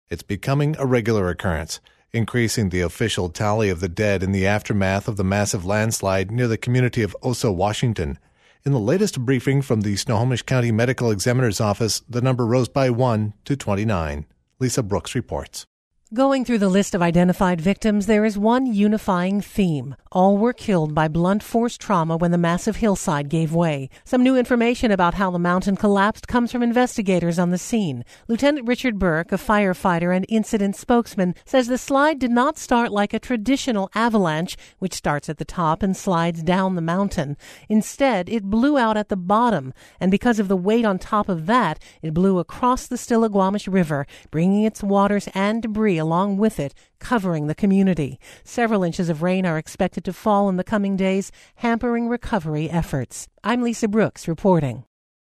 It's becoming a regular occurrence, increasing the official tally of the dead in the aftermath of the massive landslide near the community of Oso, Washington. In the latest briefing from the Snohomish County Medical Examiner's Office, the number rose by 1 to 29. Lisa Brooks reports. Going through the list of identified victims, there is one unifying theme. All were killed by blunt force trauma when the massive hillside gave way. Some new information about how the mountain collapsed comes from investigators on the scene. Lieutenant Richard Burke, a firefighter and incident spokesman, says the slide did not start like a traditional avalanche, which starts at the top and slides down the mountain. Instead, it blew out at the bottom, and because of the weight on top of that, it blew across the Stillaguamish River, bringing its waters and debris along with it, covering the community. Several inches of rain are expected to fall in the coming days, hampering recovery efforts. I'm Lisa Brooks reporting.